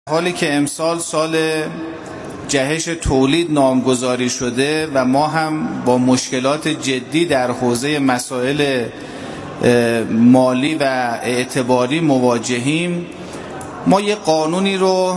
حالی که امسال سال جهش تولید نامگذاری شده و ما هم با مشکلات جدی در حوزه مسائل مالی و اعتباری مواجهیم، ما یه قانونی رو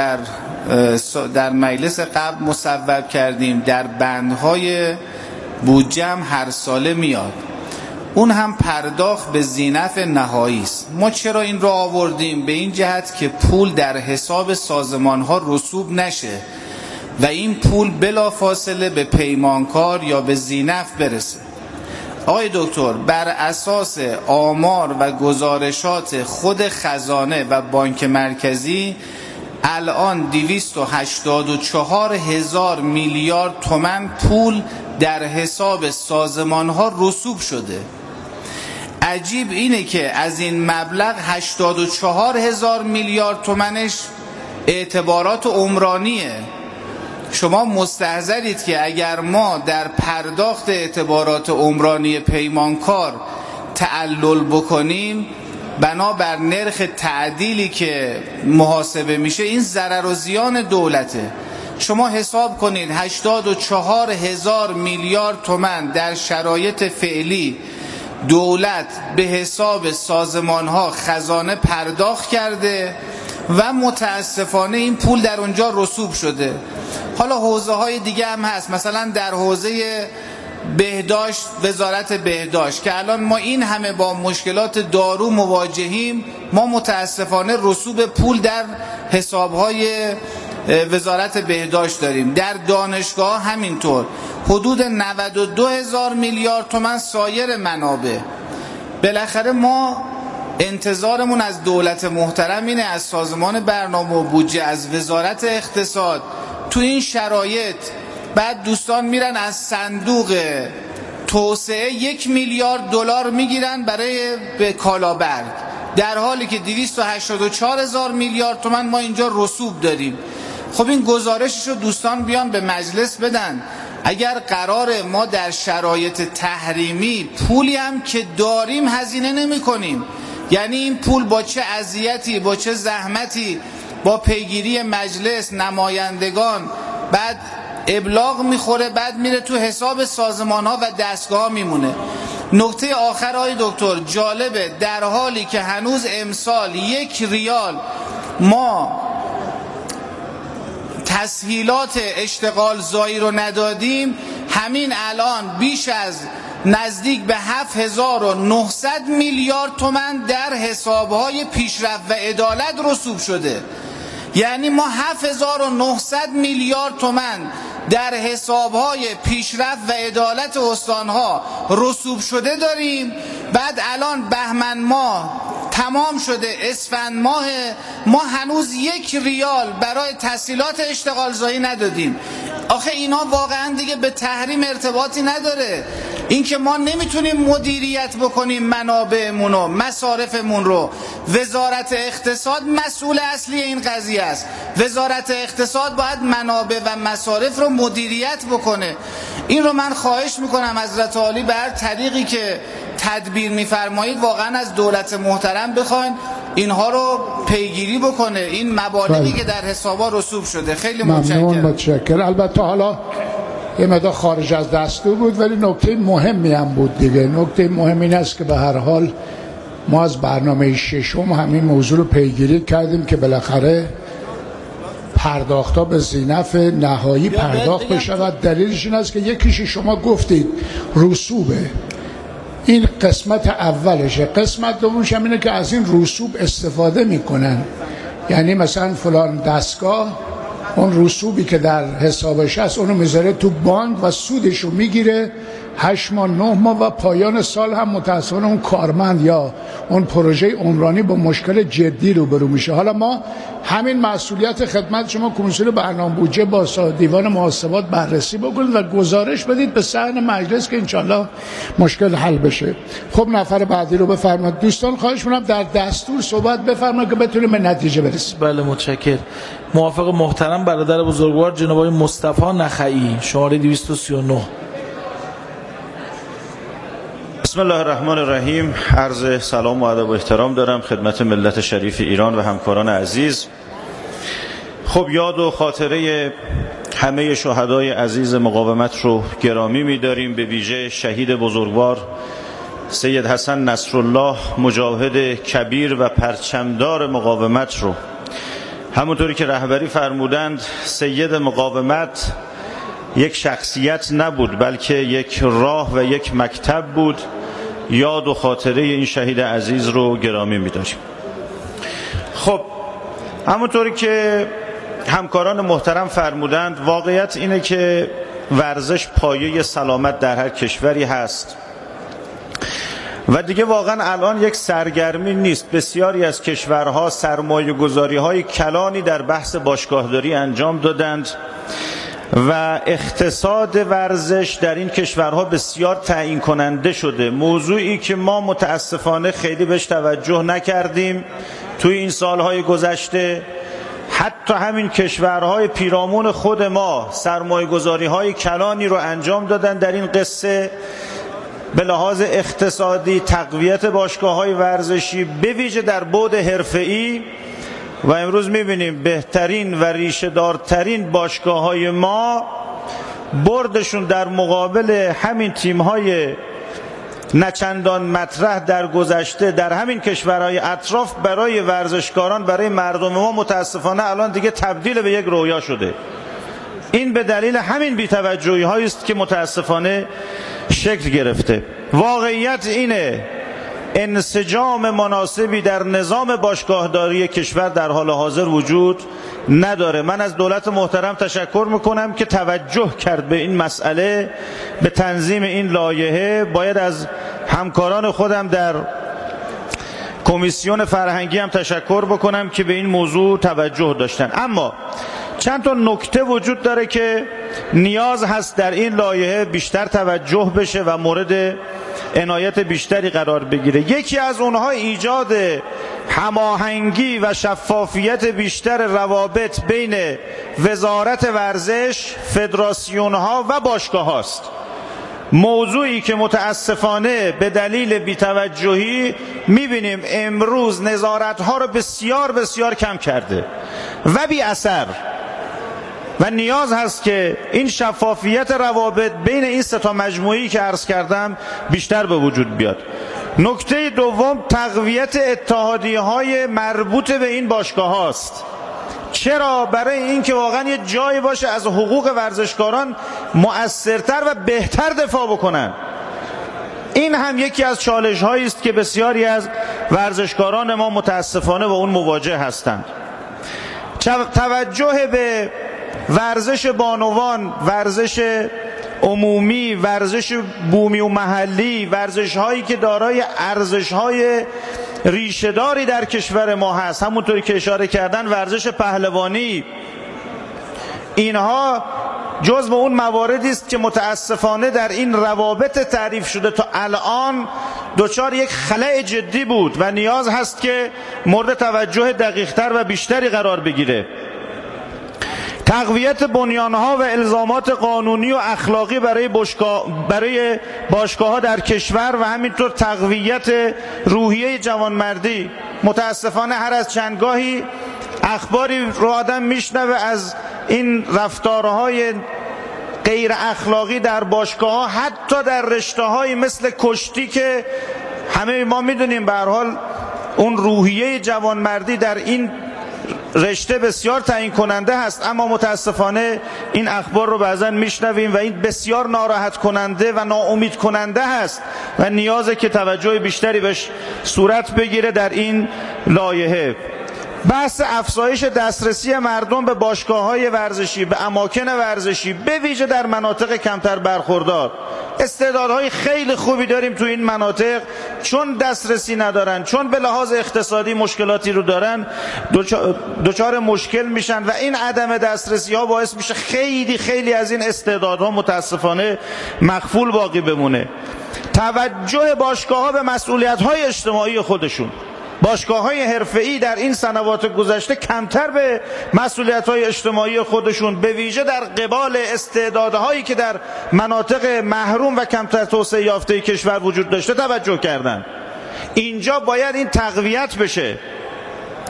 در مجلس قبل مصوب کردیم، در بندهای بودجه هم هر ساله میاد، اون هم پرداخت به ذینفع نهایی است. ما چرا این رو آوردیم؟ به این جهت که پول در حساب سازمان ها رسوب نشه و این پول بلافاصله به پیمانکار یا به ذینفع برسه. آقای دکتر، بر اساس آمار و گزارشات خود خزانه و بانک مرکزی الان 284,000 میلیارد تومان پول در حساب سازمان ها رسوب شده. عجیب اینه که از این مبلغ 84,000 میلیارد تومانش اعتبارات عمرانیه. شما مستحضرید که اگر ما در پرداخت اعتبارات عمرانی پیمانکار تعلل بکنیم، بنابر نرخ تعدیلی که محاسبه میشه، این ضرر و زیان دولته. شما حساب کنید 84,000 میلیارد تومان در شرایط فعلی دولت به حساب سازمان ها خزانه پرداخت کرده و متاسفانه این پول در اونجا رسوب شده. حالا حوزه های دیگه هم هست، مثلا در حوزه بهداشت، وزارت بهداشت که الان ما این همه با مشکلات دارو مواجهیم، ما متاسفانه رسوب پول در حسابهای وزارت بهداشت داریم. در دانشگاه همینطور، حدود 92,000 میلیارد تومان سایر منابع. بالاخره ما انتظارمون از دولت محترم اینه، از سازمان برنامه و بودجه، از وزارت اقتصاد، تو این شرایط بعد دوستان میرن از صندوق توسعه 1 میلیارد دلار میگیرن برای به کالابرگ، در حالی که 284,000 میلیارد تومان ما اینجا رسوب داریم. خب این گزارشش رو دوستان بیان به مجلس بدن. اگر قرار ما در شرایط تحریمی پولی هم که داریم هزینه نمی کنیم، یعنی این پول با چه اذیتی، با چه زحمتی، با پیگیری مجلس، نمایندگان، بعد ابلاغ میخوره، بعد میره تو حساب سازمان ها و دستگاه ها میمونه. نکته آخر آقای دکتر جالبه، در حالی که هنوز امسال 1 ریال ما تسهیلات اشتغال زایی رو ندادیم، همین الان بیش از نزدیک به 7,900 میلیارد تومان در حسابهای پیشرفت و عدالت رسوب شده. یعنی ما 7,900 میلیارد تومان در حسابهای پیشرفت و عدالت استانها رسوب شده داریم. بعد الان بهمن ماه تمام شده، اسفند ماه، ما هنوز 1 ریال برای تسهیلات اشتغال زایی ندادیم. آخه اینا واقعا دیگه به تحریم ارتباطی نداره. این که ما نمیتونیم مدیریت بکنیم منابعمون و مصارفمون رو، وزارت اقتصاد مسئول اصلی این قضیه است. وزارت اقتصاد باید منابع و مصارف رو مدیریت بکنه. این رو من خواهش میکنم حضرت عالی به هر طریقی که تدبیر میفرمایید واقعا از دولت محترم بخواین اینها رو پیگیری بکنه، این مبالغی که در حسابا رسوب شده. خیلی متشکرم. البته حالا یه مقدار خارج از دستور بود، ولی نکته مهمی هم بود دیگه. نکته مهم این است که به هر حال ما از برنامه 6 همین موضوع رو پیگیری کردیم که بالاخره پرداخت‌ها به ذینفع نهایی پرداخت بشود. دلیلش این است که یکیش شما گفتید رسوبه، این قسمت اولشه. قسمت دومش هم اینه که از این رسوب استفاده میکنن، یعنی مثلا فلان دستگاه اون رسوبی که در حسابش هست اونو میذاره تو بانک و سودشو میگیره 8 ماه 9 ماه و پایان سال هم متاسفانه اون کارمند یا اون پروژه عمرانی با مشکل جدی روبرو میشه. حالا ما همین مسئولیت خدمت شما کمیسیون برنامه بودجه با دیوان محاسبات بررسی بکنید و گزارش بدید به صحن مجلس که انشالله مشکل حل بشه. خب نفر بعدی رو بفرمایید. دوستان خواهش می‌کنم در دستور صحبت بفرمایید که بتونیم به نتیجه برسیم. بله متشکرم. موافق محترم برادر بزرگوار جناب آقای مصطفی نخعی، شماره 239. بسم الله الرحمن الرحیم. عرض سلام و ادب و احترام دارم خدمت ملت شریف ایران و همکاران عزیز. خب یاد و خاطره همه شهدای عزیز مقاومت رو گرامی می‌داریم، به ویژه شهید بزرگوار سید حسن نصرالله مجاهد کبیر و پرچمدار مقاومت رو. همونطوری که رهبری فرمودند، سید مقاومت یک شخصیت نبود بلکه یک راه و یک مکتب بود. یاد و خاطره این شهید عزیز رو گرامی می‌داریم. خب همونطوری که همکاران محترم فرمودند، واقعیت اینه که ورزش پایه سلامت در هر کشوری هست و دیگه واقعا الان یک سرگرمی نیست. بسیاری از کشورها سرمایه گذاری های کلانی در بحث باشگاهداری انجام دادند و اقتصاد ورزش در این کشورها بسیار تعیین کننده شده، موضوعی که ما متاسفانه خیلی بهش توجه نکردیم توی این سالهای گذشته. حتی همین کشورهای پیرامون خود ما سرمایه گذاری های کلانی رو انجام دادن در این قصه به لحاظ اقتصادی، تقویت باشگاه های ورزشی به ویژه در بعد حرفه‌ای، و امروز میبینیم بهترین و ریشه دارترین باشگاه های ما بردشون در مقابل همین تیم های نچندان مطرح در گذشته در همین کشورهای اطراف برای ورزشکاران، برای مردم ما متاسفانه الان دیگه تبدیل به یک رویا شده. این به دلیل همین بی‌توجهی هایی است که متاسفانه شکل گرفته. واقعیت اینه انسجام مناسبی در نظام باشگاهداری کشور در حال حاضر وجود نداره. من از دولت محترم تشکر میکنم که توجه کرد به این مسئله، به تنظیم این لایحه. باید از همکاران خودم در کمیسیون فرهنگی هم تشکر بکنم که به این موضوع توجه داشتن. اما چند تا نکته وجود داره که نیاز هست در این لایحه بیشتر توجه بشه و مورد عنایت بیشتری قرار بگیره. یکی از اونها ایجاد هماهنگی و شفافیت بیشتر روابط بین وزارت ورزش، فدراسیون ها و باشگاه هاست، موضوعی که متاسفانه به دلیل بی‌توجهی میبینیم امروز نظارت ها رو بسیار بسیار کم کرده و بی اثر، و نیاز هست که این شفافیت روابط بین این سه تا مجموعه‌ای که عرض کردم بیشتر به وجود بیاد. نکته دوم تقویت اتحادیه‌های مربوط به این باشگاه هاست. چرا؟ برای اینکه واقعا یه جایی باشه از حقوق ورزشکاران مؤثرتر و بهتر دفاع بکنن. این هم یکی از چالش هایی است که بسیاری از ورزشکاران ما متاسفانه با اون مواجه هستند. توجه به ورزش بانوان، ورزش عمومی، ورزش بومی و محلی، ورزش هایی که دارای ارزش های ریشه‌داری در کشور ما هست، همونطوری که اشاره کردن ورزش پهلوانی، اینها جزو اون مواردی است که متاسفانه در این روابط تعریف شده تا الان دچار یک خلأ جدی بود و نیاز هست که مورد توجه دقیق‌تر و بیشتری قرار بگیره. تقویت بنیانها و الزامات قانونی و اخلاقی برای باشگاه‌ها در کشور و همینطور تقویت روحیه جوانمردی. متاسفانه هر از چندگاهی اخباری رو آدم میشنوه از این رفتارهای غیر اخلاقی در باشگاه‌ها، حتی در رشته‌هایی مثل کشتی که همه ما میدونیم به هر حال اون روحیه جوانمردی در این رشته بسیار تعیین کننده هست، اما متاسفانه این اخبار رو بعضا میشنویم و این بسیار ناراحت کننده و ناامید کننده هست و نیازه که توجه بیشتری بهش صورت بگیره در این لایحه. بحث افزایش دسترسی مردم به باشگاه‌های ورزشی، به اماکن ورزشی، به ویژه در مناطق کمتر برخوردار. استعدادهای خیلی خوبی داریم تو این مناطق، چون دسترسی ندارن، چون به لحاظ اقتصادی مشکلاتی رو دارن، دچار مشکل میشن و این عدم دسترسی ها باعث میشه خیلی خیلی از این استعدادها متاسفانه مخفول باقی بمونه. توجه باشگاه‌ها به مسئولیت‌های اجتماعی خودشون. باشگاه‌های حرفه‌ای در این سنوات گذشته کمتر به مسئولیت‌های اجتماعی خودشون، به ویژه در قبال استعدادهایی که در مناطق محروم و کمتر توسعه یافته کشور وجود داشته توجه کردن. اینجا باید این تقویت بشه.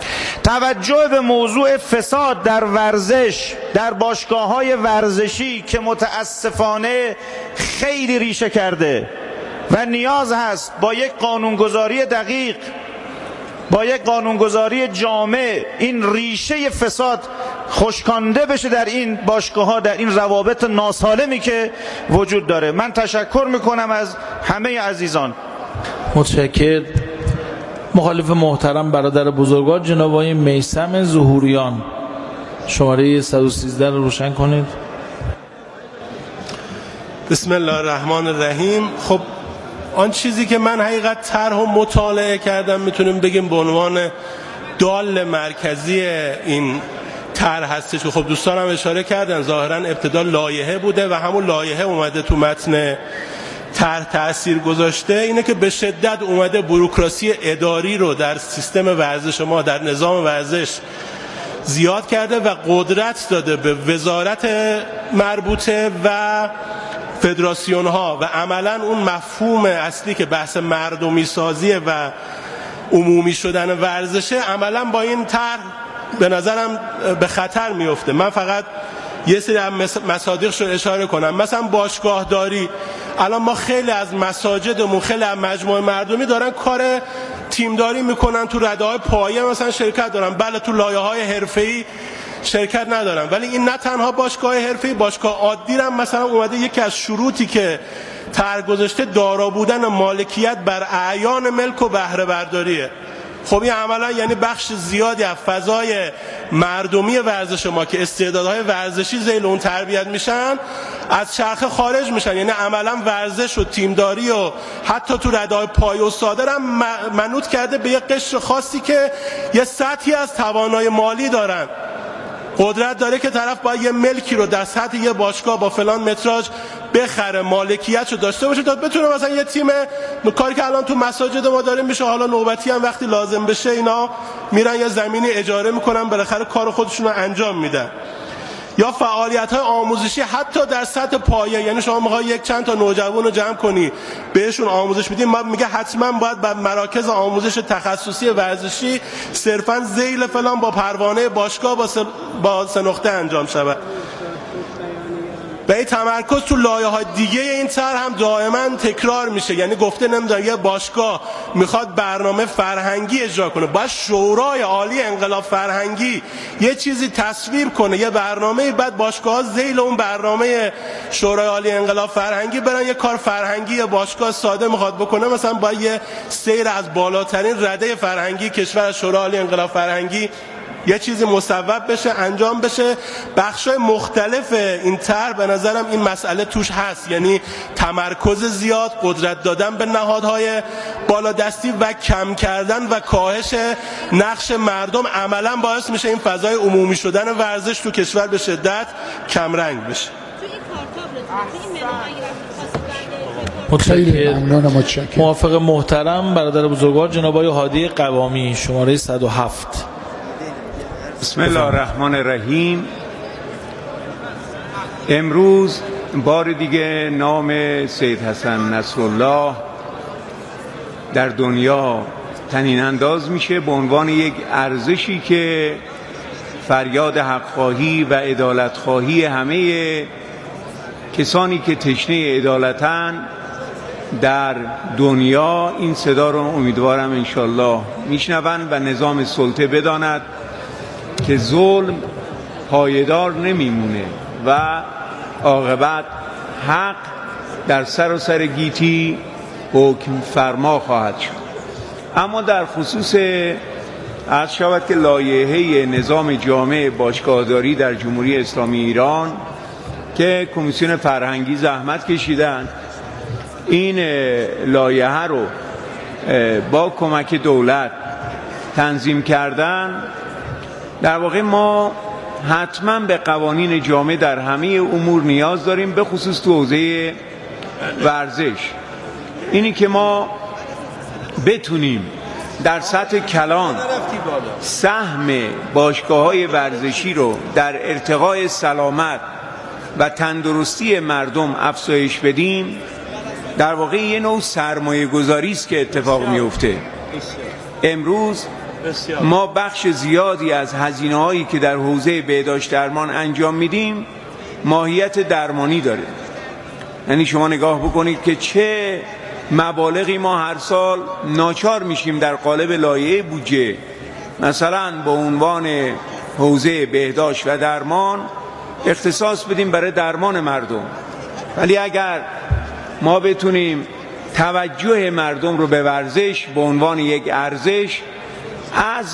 توجه به موضوع فساد در ورزش، در باشگاه‌های ورزشی که متاسفانه خیلی ریشه کرده و نیاز هست با یک قانونگذاری دقیق، با یک قانونگذاری جامع این ریشه فساد خشکانده بشه در این باشگاه‌ها، در این روابط ناسالمی که وجود داره. من تشکر میکنم از همه عزیزان. متشکر. مخالف محترم برادر بزرگوار جناب آقای میثم ظهوریان، شماره 113 رو روشن کنید. بسم الله الرحمن الرحیم. خب آن چیزی که من حقیقت طرح و مطالعه کردم میتونیم بگیم به عنوان دال مرکزی این طرح هستش. خب دوستانم اشاره کردن ظاهرا ابتدا لایحه بوده و همون لایحه اومده تو متن طرح تأثیر گذاشته. اینه که به شدت اومده بوروکراسی اداری رو در سیستم ورزش ما، در نظام ورزش زیاد کرده و قدرت داده به وزارت مربوطه و فدراسیون ها و عملا اون مفهوم اصلی که بحث مردمی سازی و عمومی شدن ورزشه عملا با این طرح به نظرم به خطر میفته. من فقط یه سری مصادیقش رو اشاره کنم. مثلا باشگاه داری، الان ما خیلی از مساجدمون، خیلی از مجموعه مردمی دارن کار تیمداری میکنن، تو رده‌های پایه مثلا شرکت دارن، بله تو لایه‌های حرفه‌ای شرکت ندارن، ولی این نه تنها باشگاه حرفه‌ای، باشگاه عادی هم مثلا اومده یکی از شروطی که طرح گذاشته دارا بودن مالکیت بر اعیان ملک و بهره برداریه. خب این عملا یعنی بخش زیادی از فضای مردمی ورزش ما که استعدادهای ورزشی ذیل اون تربیت میشن از چرخه خارج میشن. یعنی عملا ورزش و تیمداری و حتی تو رده‌های پایه و صادر هم منوط کرده به یک قشر خاصی که یه سطحی از توانایی مالی دارن، قدرت داره که طرف باید یه ملکی رو در سطح یه باشگاه با فلان متراژ بخره، مالکیتشو داشته باشه تا بتونه مثلا یه تیم، کاری که الان تو مساجد ما داره میشه، حالا نوبتی هم وقتی لازم بشه اینا میرن یه زمینی اجاره میکنن، بالاخره کار خودشون رو انجام میدن. یا فعالیت‌های آموزشی حتی در سطح پایه، یعنی شما میخوای یک چند تا نوجوان رو جمع کنی بهشون آموزش بدی، ما میگه حتما باید به مراکز آموزش تخصصی ورزشی صرفا ذیل فلان با پروانه باشگاه با سه نقطه انجام شود. و این تمرکز تو لایه‌های دیگه این طرح هم دائما تکرار میشه. یعنی گفته نمیدونم یه باشگاه میخواد برنامه فرهنگی اجرا کنه، باید شورای عالی انقلاب فرهنگی یه چیزی تصویب کنه، یه برنامه، بعد باشگاه ذیل اون برنامه شورای عالی انقلاب فرهنگی برن یه کار فرهنگی. یه باشگاه ساده میخواد بکنه مثلا باید یه سیر از بالاترین رده فرهنگی کشور شورای عالی انقلاب فرهنگی یه چیزی مصوب بشه، انجام بشه. بخشای مختلف این طرح به نظرم این مسئله توش هست، یعنی تمرکز زیاد، قدرت دادن به نهادهای بالادستی و کم کردن و کاهش نقش مردم عملا باعث میشه این فضای عمومی شدن ورزش تو کشور به شدت کمرنگ بشه. متشکرم. موافق محترم برادر بزرگوار جناب آقای هادی قوامی، شماره 107. بسم الله الرحمن الرحیم. امروز بار دیگه نام سید حسن نصرالله در دنیا طنین انداز میشه به عنوان یک ارزشی که فریاد حق‌خواهی و عدالت‌خواهی همه کسانی که تشنه عدالتن در دنیا این صدا رو امیدوارم انشالله میشنون و نظام سلطه بداند که ظلم پایدار نمیمونه و عاقبت حق در سر گیتی حکم فرما خواهد شد. اما در خصوص عرض شود که لایحه نظام جامع باشگاهداری در جمهوری اسلامی ایران که کمیسیون فرهنگی زحمت کشیدن این لایحه رو با کمک دولت تنظیم کردن، در واقع ما حتما به قوانین جامع در همه امور نیاز داریم، به خصوص تو حوزه ورزش. اینی که ما بتونیم در سطح کلان سهم باشگاه‌های ورزشی رو در ارتقای سلامت و تندرستی مردم افزایش بدیم، در واقع یه نوع سرمایه گذاری است که اتفاق میفته. امروز ما بخش زیادی از هزینه‌هایی که در حوزه بهداشت درمان انجام میدیم ماهیت درمانی داره. یعنی شما نگاه بکنید که چه مبالغی ما هر سال ناچار میشیم در قالب لایحه بودجه مثلا به عنوان حوزه بهداشت و درمان اختصاص بدیم برای درمان مردم. ولی اگر ما بتونیم توجه مردم رو به ورزش به عنوان یک ارزش از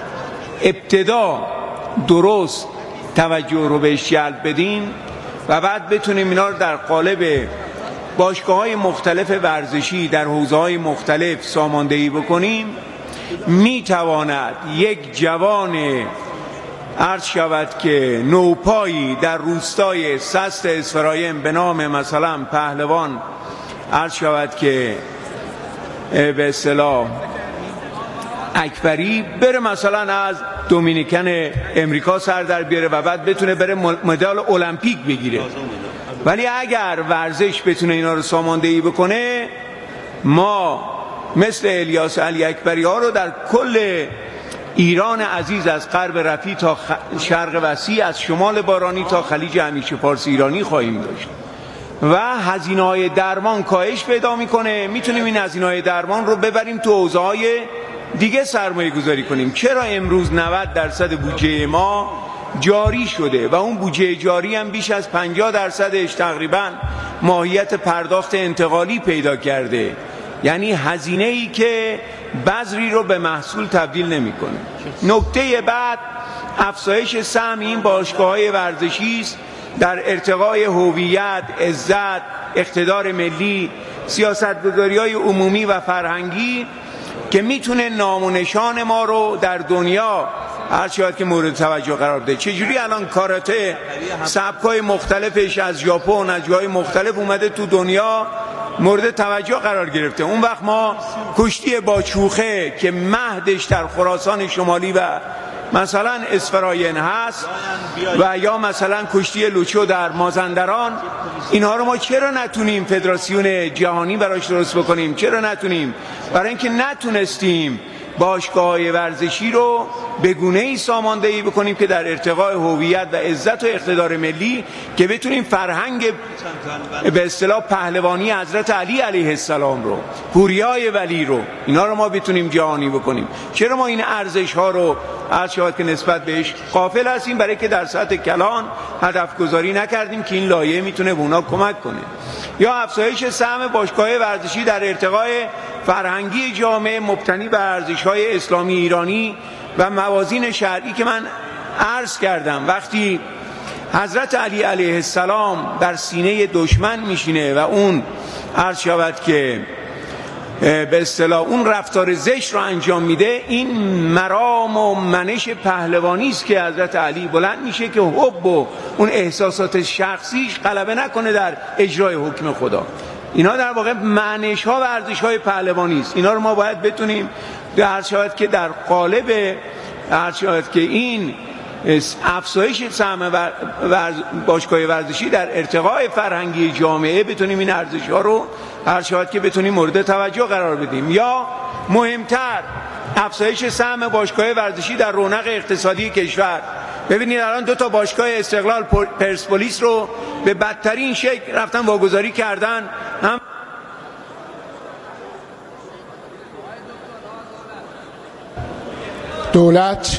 ابتدا درست توجه رو بهش جلب بدیم و بعد بتونیم اینا رو در قالب باشگاه‌های مختلف ورزشی در حوزه‌های مختلف ساماندهی بکنیم، میتواند یک جوان عرض شود که نوپایی در روستای سست اسفراین به نام مثلا پهلوان عرض شود که به اصطلاح اکبری بره مثلا از دومینیکن امریکا سر در بیاره و بعد بتونه بره مدال المپیک بگیره. ولی اگر ورزش بتونه اینا رو ساماندهی بکنه، ما مثل الیاس علی اکبری ها رو در کل ایران عزیز از غرب رفیع تا شرق وسیع، از شمال بارانی تا خلیج همیشه فارس ایرانی خواهیم داشت و هزینه‌های درمان کاهش پیدا میکنه. میتونیم این هزینه‌های درمان رو ببریم تو حوزه‌های دیگه سرمایه گذاری کنیم. چرا امروز 90% بودجه ما جاری شده و اون بودجه جاری هم بیش از 50%ش تقریبا ماهیت پرداخت انتقالی پیدا کرده، یعنی هزینه‌ای که بذری رو به محصول تبدیل نمی‌کنه. نکته بعد افزایش سهم این باشگاه‌های ورزشی است در ارتقای هویت، عزت، اقتدار ملی، سیاست‌گذاری‌های عمومی و فرهنگی که میتونه نام و نشان ما رو در دنیا هر چیزی که مورد توجه قرار بده. چجوری الان کاراته سبک‌های مختلفش از ژاپن از جای مختلف اومده تو دنیا مورد توجه قرار گرفته. اون وقت ما کشتی با چوخه که مهدش در خراسان شمالی و مثلا اسفراین هست و یا مثلا کشتی لوچو در مازندران، اینها رو ما چرا نتونیم فدراسیون جهانی براش درست بکنیم؟ چرا نتونیم؟ برای اینکه نتونستیم باشگاه‌های ورزشی رو به گونه‌ای ساماندهی بکنیم که در ارتقاء هویت و عزت و اقتدار ملی که بتونیم فرهنگ به اصطلاح پهلوانی حضرت علی علیه السلام رو، حوریای ولی رو، اینا رو ما بتونیم جهانی بکنیم. چرا ما این ارزش‌ها رو از شاید که نسبت بهش غافل هستیم؟ برای که در سطح کلان هدف گذاری نکردیم که این لایحه میتونه به اونا کمک کنه. یا افزایش سهم باشگاه ورزشی در ارتقاء فرهنگی جامعه مبتنی بر ارزش‌های اسلامی ایرانی و موازین شرعی که من عرض کردم. وقتی حضرت علی علیه السلام در سینه دشمن میشینه و اون عرض شود که به اصطلاح اون رفتار زشت رو انجام میده، این مرام و منش پهلوانی است که حضرت علی بلند میشه که حب و اون احساسات شخصیش غلبه نکنه در اجرای حکم خدا. اینا در واقع منش ها و ارزش های پهلوانی است. اینا رو ما باید بتونیم در شاید که در قالب شاید که این افزایش سهم باشگاه ورزشی در ارتقاء فرهنگی جامعه بتونیم این ارزش ها رو هر شاید که بتونیم مورد توجه قرار بدیم. یا مهمتر افزایش سهم باشگاه ورزشی در رونق اقتصادی کشور. ببینید الان 2 باشگاه استقلال پرسپولیس رو به بدترین شکل رفتن واگذاری کردن. هم دولت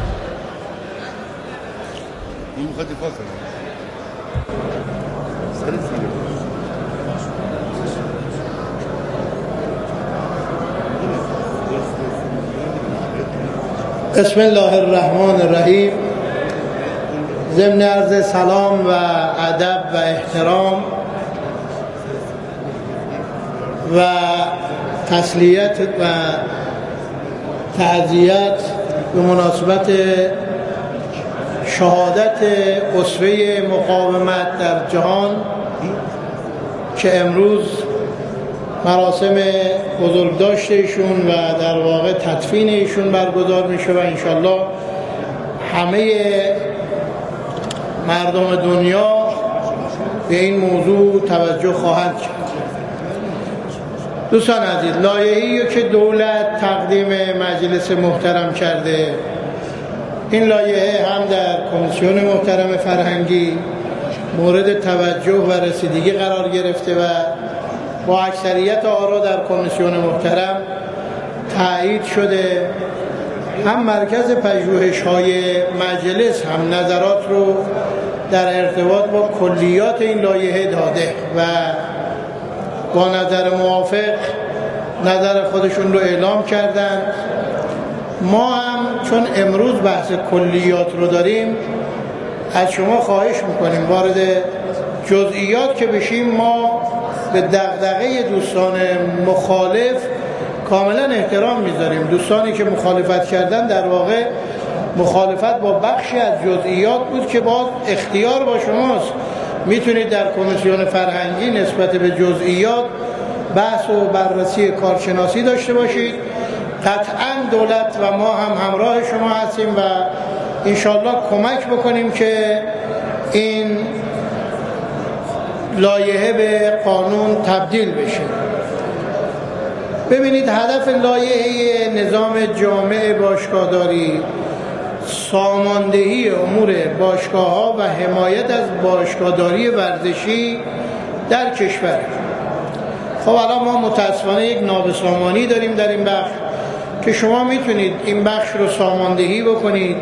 بسم الله الرحمن الرحیم. ضمن عرض سلام و ادب و احترام و تسلیت و تعزیت به مناسبت شهادت اسوه مقاومت در جهان که امروز مراسم بزرگداشت ایشون و در واقع تدفین ایشون برگزار میشه و انشالله همه مردم دنیا به این موضوع توجه خواهند کرد. دوستان عزیز، لایحه‌ای که دولت تقدیم مجلس محترم کرده، این لایحه هم در کمیسیون محترم فرهنگی مورد توجه و رسیدگی قرار گرفته و با اکثریت آرا در کمیسیون محترم تایید شده. هم مرکز پژوهش‌های مجلس هم نظرات رو در ارتباط با کلیات این لایحه داده و با نظر موافق نظر خودشون رو اعلام کردن. ما هم چون امروز بحث کلیات رو داریم از شما خواهش میکنیم وارد جزئیات که بشیم ما به دغدغه دوستان مخالف کاملا احترام میذاریم. دوستانی که مخالفت کردن در واقع مخالفت با بخشی از جزئیات بود که باز اختیار با شماست، میتونید در کمیسیون فرهنگی نسبت به جزئیات بحث و بررسی کارشناسی داشته باشید. قطعا دولت و ما هم همراه شما هستیم و انشالله کمک بکنیم که این لایحه به قانون تبدیل بشه. ببینید، هدف لایحه نظام جامع باشگاهداری ساماندهی امور باشگاه‌ها و حمایت از باشگاهداری ورزشی در کشور. خب الان ما متاسفانه یک نابسامانی داریم در این بخش که شما میتونید این بخش رو ساماندهی بکنید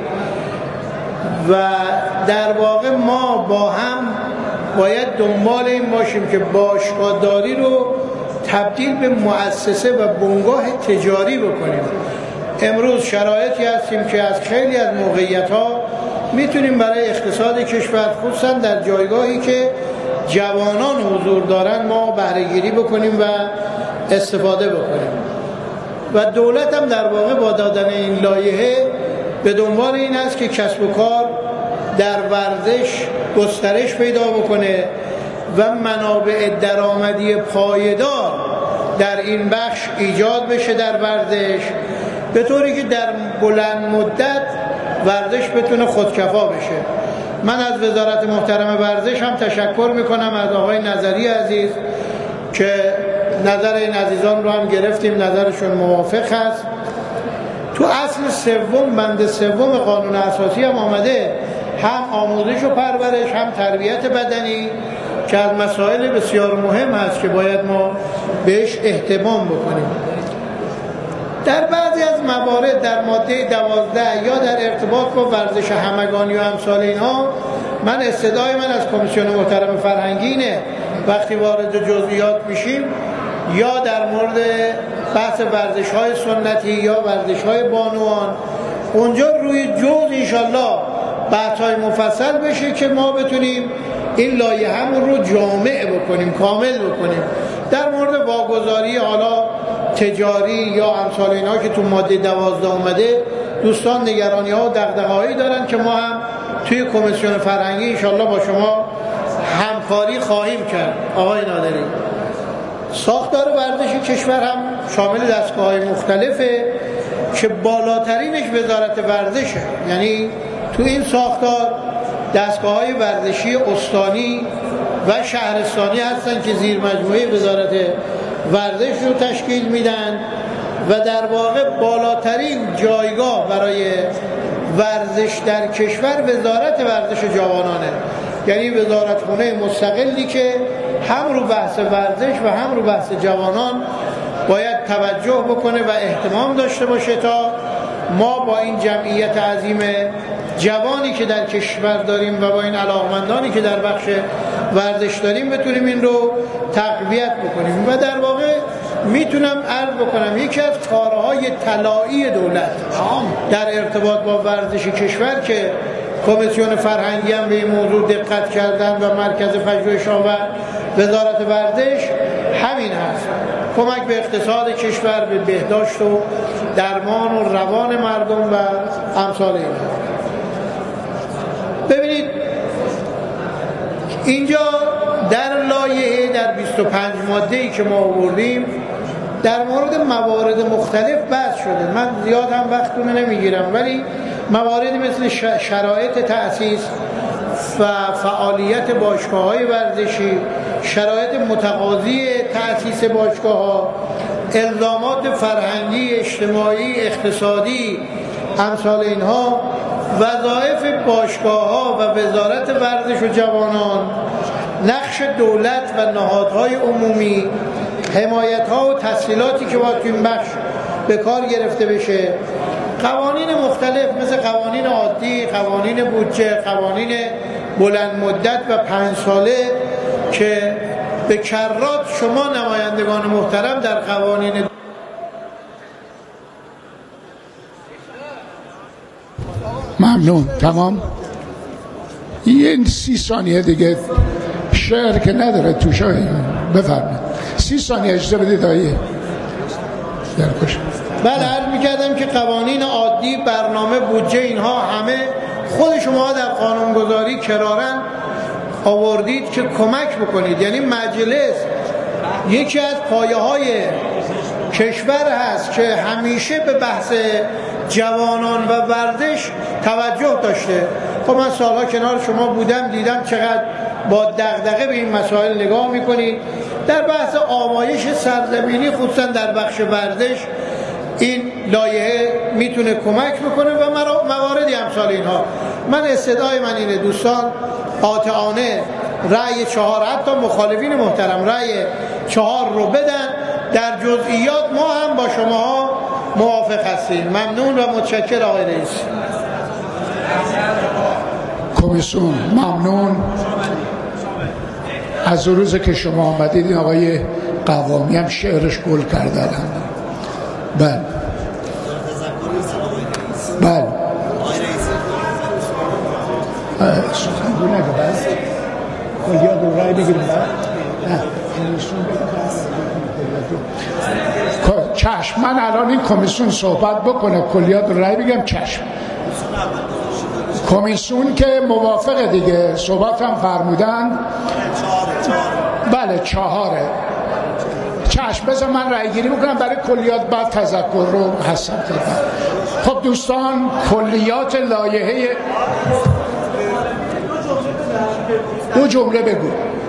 و در واقع ما با هم باید دنبال این باشیم که باشگاهداری رو تبدیل به مؤسسه و بنگاه تجاری بکنیم. امروز شرایطی هستیم که از خیلی از موقعیت‌ها میتونیم برای اقتصاد کشور، خصوصا در جایگاهی که جوانان حضور دارن، ما بهره‌گیری بکنیم و استفاده بکنیم. و دولت هم در واقع با دادن این لایحه به دنبال این است که کسب و کار در ورزش گسترش پیدا بکنه و منابع درآمدی پایدار در این بخش ایجاد بشه در ورزش، به طوری که در بلند مدت ورزش بتونه خودکفا بشه. من از وزارت محترم ورزش هم تشکر میکنم، از آقای نظری عزیز که نظر این عزیزان رو هم گرفتیم، نظرشون موافق هست. تو اصل سوم، بند سوم قانون اساسی هم آمده، هم آموزش و پرورش هم تربیت بدنی که از مسائل بسیار مهم هست که باید ما بهش اهتمام بکنیم. در بعضی از موارد در ماده 12 یا در ارتباط با ورزش همگانی و امثال اینها، من استدعای من از کمیسیون محترم فرهنگی اینه وقتی وارد جزئیات میشیم یا در مورد بحث ورزش‌های سنتی یا ورزش‌های بانوان، اونجا روی جزء انشالله بحث‌های مفصل بشه که ما بتونیم این لایحه‌مون رو جامع بکنیم، کامل بکنیم. در مورد واگذاری حالا تجاری یا امثال اینا که تو ماده 12 اومده، دوستان نگرانی‌ها و دغدغه‌هایی دارن که ما هم توی کمیسیون فرهنگی انشالله با شما همکاری خواهیم کرد. آقای نادری، ساختار ورزش کشور هم شامل دستگاه‌های مختلفه که بالاترینش وزارت ورزشه. یعنی تو این ساختار دستگاه‌های ورزشی استانی و شهرستانی هستن که زیر مجموعه وزارت ورزش رو تشکیل میدن و در واقع بالاترین جایگاه برای ورزش در کشور وزارت ورزش جوانانه. یعنی وزارتخونه مستقلی که هم رو بحث ورزش و هم رو بحث جوانان باید توجه بکنه و اهتمام داشته باشه تا ما با این جمعیت عظیم جوانی که در کشور داریم و با این علاقمندانی که در بخش ورزش داریم بتونیم این رو تقویت بکنیم. و در واقع میتونم عرض بکنم یکی از کارهای طلایی دولت در ارتباط با ورزش کشور که کمیسیون فرهنگی هم به این موضوع دقت کردن و مرکز پژوهش‌ها و وزارت ورزش همین هست، کمک به اقتصاد کشور، به بهداشت و درمان و روان مردم و امثال این. ببینید اینجا در لایحه در 25 ماده‌ای که ما آوردیم در مورد موارد مختلف بحث شده. من زیاد هم وقتتون نمیگیرم، ولی مواردی مثل شرایط تأسیس و فعالیت باشگاه‌های ورزشی، شرایط متقاضی تأسیس باشگاه‌ها، الزامات فرهنگی، اجتماعی، اقتصادی، امثال اینها، وظایف باشگاه‌ها و وزارت ورزش و جوانان، نقش دولت و نهادهای عمومی، حمایت‌ها و تسهیلاتی که باید تو این بخش به کار گرفته بشه، قوانین مختلف مثل قوانین عادی، قوانین بودجه، قوانین بلند مدت و 5 ساله که به کرات شما نمایندگان محترم در قوانین ممنون. تمام. این 30 ثانیه دیگه شعر که نداره توش. بفرمایید 30 ثانیه اجازه بدید آیه درکش. بله، عرض می‌کردم که قوانین عادی، برنامه، بودجه، اینها همه خود شما در قانونگذاری کرارن آوردید که کمک بکنید. یعنی مجلس یکی از پایه‌های کشور هست که همیشه به بحث جوانان و ورزش توجه داشته. خب من سالها کنار شما بودم، دیدم چقدر با دغدغه به این مسائل نگاه میکنید. در بحث آمایش سرزمینی خصوصا در بخش ورزش این لایحه میتونه کمک بکنه و مواردی امثال اینها. من استدعای من اینه دوستان قاطعانه رأی 4، حتی مخالفین محترم رأی 4 رو بدن. در جزئیات ما هم با شما موافق هستیم. ممنون و متشکر آقای رئیس. کمیسیون ممنون. از روزی که شما آمدید این آقای قوامی هم شعرش گل کردن. بله بله سخنگو نگه بله کلیات رو رای بگیریم نه چشم. من الان این کمیسیون صحبت بکنه کلیات رو رای بگم چشم. کمیسیون که موافقه دیگه صحبت هم فرمودن. بله 4 چشم. بذار من رای گیری بکنم برای کلیات بعد تذکر رو حسن کردم. خب دوستان کلیات لایحه 2 جمله بگو.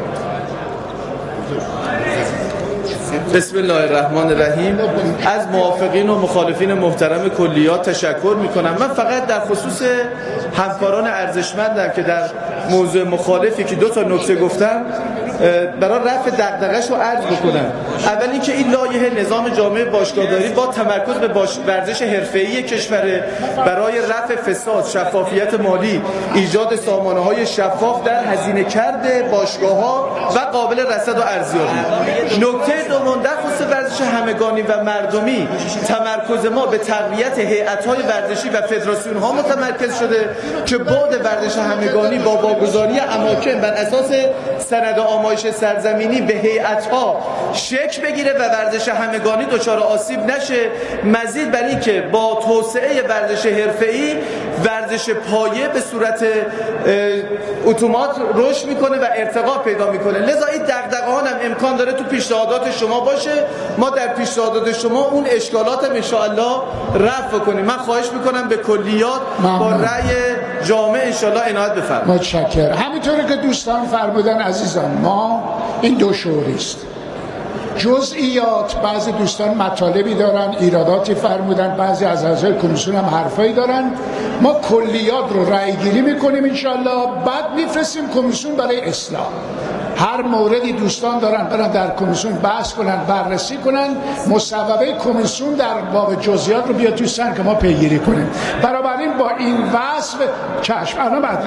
بسم الله الرحمن الرحیم. از موافقین و مخالفین محترم کلیات تشکر میکنم. من فقط در خصوص همکاران ارزشمندم که در موضوع مخالفی که 2 تا نکته گفتم برای رفع دغدغه‌اش رو عرض بکنم. اول اینکه این لایحه نظام جامع باشگاهداری با تمرکز به ورزش حرفه‌ای کشور برای رفع فساد، شفافیت مالی، ایجاد سامانه‌های شفاف در هزینه کرده باشگاه‌ها و قابل رصد و ارزیابی. نکته دوم در خصوص ورزش همگانی و مردمی تمرکز ما به تقویت هیئت‌های ورزشی و فدراسیون‌ها متمرکز شده که بعد ورزش همگانی با واگذاری اماکن بر اساس سند آمایش سرزمینی به هیئت‌ها شکل بگیره و ورزش همگانی دچار آسیب نشه. مزید بر این که با توسعه ورزش حرفه‌ای ورزش پایه به صورت اتومات رشد میکنه و ارتقا پیدا میکنه. لذا این دغدغه‌ها هم امکان داره تو پیشنهادات شما باشه. ما در پیشنهادات شما اون اشکالات ان شاء الله رفع کنیم. من خواهش میکنم به کلیات با رأی جامع ان شاء الله عنایت بفرمایید. متشکرم. همینطوری که دوستان فرمودن عزیزان ما این 2 شوری است. جزئیات بعضی دوستان مطالبی دارن، ایراداتی فرمودن، بعضی از اعضای کمیسیون هم حرفایی دارن. ما کلیات رو رأی گیری میکنیم انشالله، بعد میفرستیم کمیسیون برای اصلاح. هر موردی دوستان دارن برن در کمیسیون بحث کنن، بررسی کنن، مصوبه کمیسیون در باب جزئیات رو بیاد توی سن که ما پیگیری کنیم. بنابراین با این وصف چشم الان بعد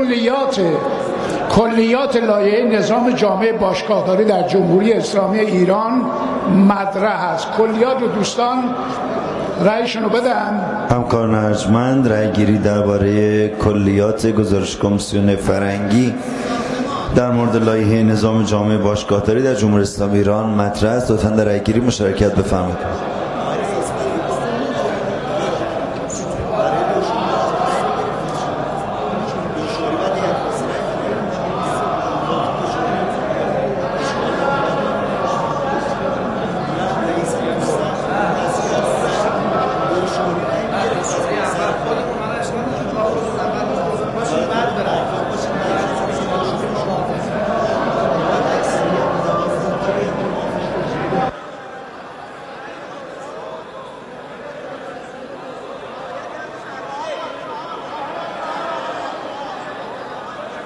کلیات لایحه نظام جامع باشگاهداری در جمهوری اسلامی ایران مطرح است. کلیات رو دوستان رأیشون رو بدن. همکاران ارجمند رأی گیری درباره کلیات گزارش کمیسیون فرهنگی در مورد لایحه نظام جامع باشگاهداری در جمهوری اسلامی ایران مطرح است. لطفاً در رأی گیری مشارکت بفرمایید.